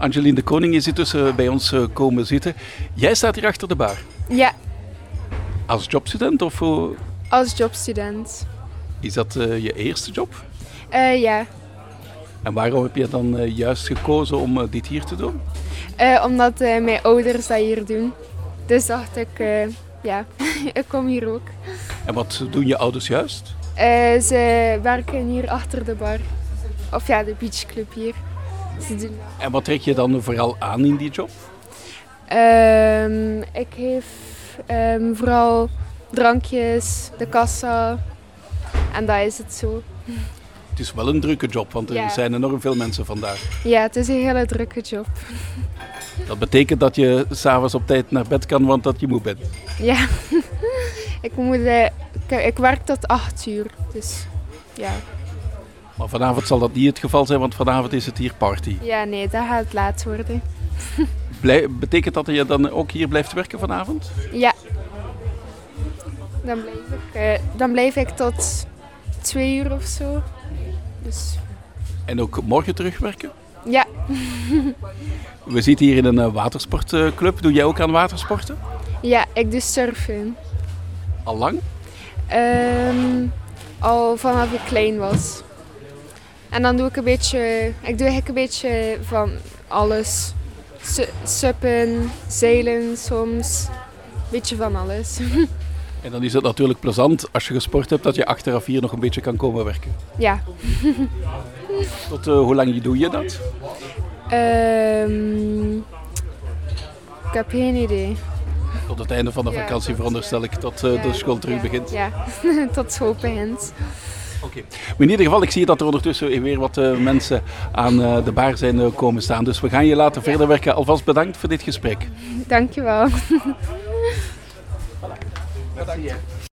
Angeline de Koning is intussen bij ons komen zitten. Jij staat hier achter de bar. Ja, Als jobstudent of als jobstudent. is dat je eerste job? Ja, En waarom heb je dan juist gekozen om dit hier te doen? omdat mijn ouders dat hier doen. Dus dacht ik, ja, ik kom hier ook. En wat doen je ouders juist? Ze werken hier achter de bar. Of ja, de beachclub hier. Ze doen En wat trek je dan vooral aan in die job? ik geef vooral drankjes, de kassa. En dat is het zo. Het is wel een drukke job, want er Ja. zijn enorm veel mensen vandaag. Ja, het is een hele drukke job. Dat betekent dat je s'avonds op tijd naar bed kan, want dat je moe bent. Ja, ik werk tot 8 uur. Dus ja. Maar vanavond zal dat niet het geval zijn, want vanavond is het hier party. Ja, nee, dat gaat laat worden. Betekent dat je dan ook hier blijft werken vanavond? Ja. Dan blijf ik tot 2 uur of zo. Dus En ook morgen terugwerken? ja, We zitten hier in een watersportclub. Doe jij ook aan watersporten? ja, ik doe surfen. Al lang? Al vanaf ik klein was. En dan doe ik eigenlijk een beetje van alles. Suppen, zeilen soms. Een beetje van alles. En dan is het natuurlijk plezant als je gesport hebt dat je achteraf hier nog een beetje kan komen werken. Ja. Tot hoe lang doe je dat? Ik heb geen idee. Tot het einde van de Ja, vakantie veronderstel ik, tot de school terug begint. Ja, tot school begint. Oké. Maar in ieder geval, ik zie dat er ondertussen weer wat mensen aan de bar zijn komen staan. Dus we gaan je laten verder werken. Alvast bedankt voor dit gesprek. Dankjewel. Bedankt.